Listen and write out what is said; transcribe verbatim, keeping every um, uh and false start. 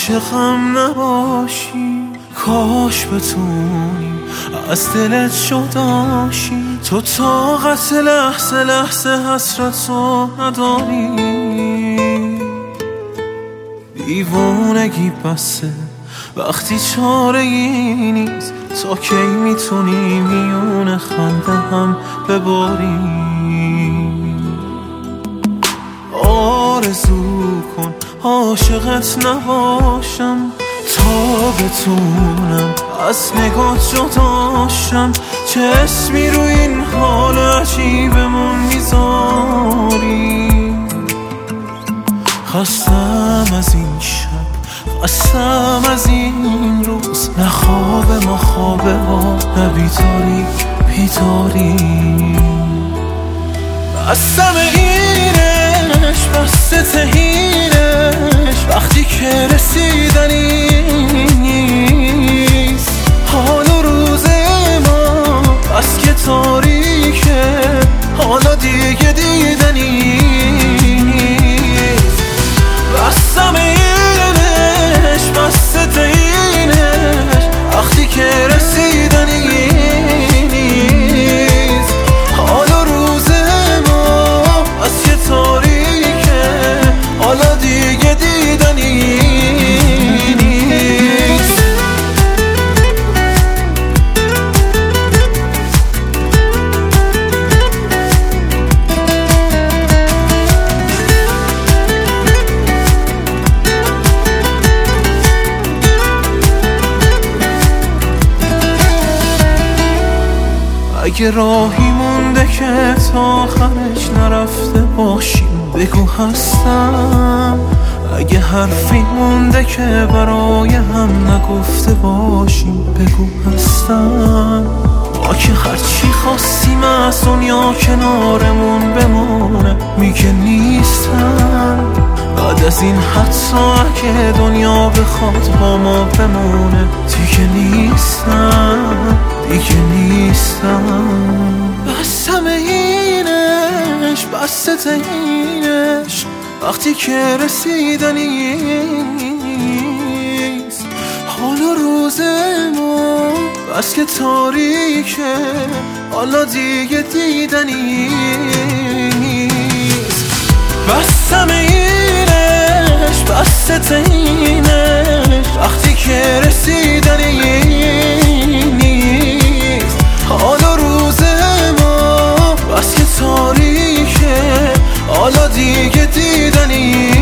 عاشقم نباشی، کاش بتونی از دلت جداشی. تو طاقت لحظه لحظه حسرتو نداری، دیوونگی بسه وقتی چاره ای نیست. تا کی میتونی میون خنده هم بباری؟ آرزو کن عاشقت نباشم، تا بتونم از نگات جداشم. چه اسمی رو این حال عجیبمون میذاری؟ خستم از این شب، خستم از این روز، نه خواب ما خوابه ها، نه بیداری بیداری. بستم اینش بسته تهینش، وقتی که رسیدنی نیست. حال و روز ما بس که تاریکه، حالا دیگه دیدنی نیست. بستم اینش بسته تهینش، وقتی که رسیدنی نیست. حال و روز ما بس که تاریکه، حالا دیگه دیدنی نیست. اگه راهی مونده که تا آخرش نرفته باشیم بگو هستم. اگه حرفی مونده که برای هم نگفته باشیم بگو هستم. ما که هرچی خواستیم از دنیا کنارمون بمونه میگه نیستم. بعد از این حتی اگه دنیا بخواد با ما بمونه دیگه نیستم، دیگه نیستم. بستم اینش بسته تهینش، وقتی که رسیدنی نیست. حال و روز ما بس که تاریکه، حالا دیگه دیدنی نیست. بستم اینش بسته تهینش، وقتی که رسیدنی نیست. حال و روز ما بس که تاریکه، حالا دیگه دیدنی